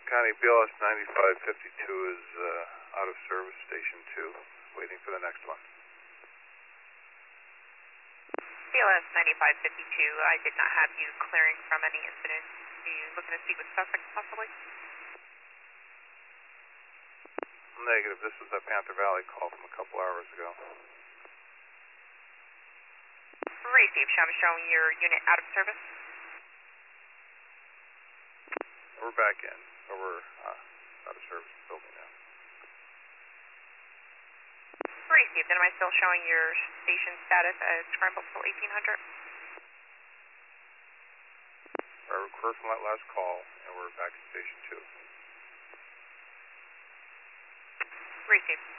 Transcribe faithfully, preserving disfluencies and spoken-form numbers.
County B L S ninety-five fifty-two is uh, out of service, station two, waiting for the next one. B L S ninety-five fifty-two, I did not have you clearing from any incident. Are you looking to speak with suspects possibly? Negative, this was that Panther Valley call from a couple hours ago. Received, I'm showing your unit out of service. We're back in, or we're uh, out of service building now. Received, and am I still showing your station status as scrambled till eighteen hundred? I recorded from that last call, and we're back at station two. Received.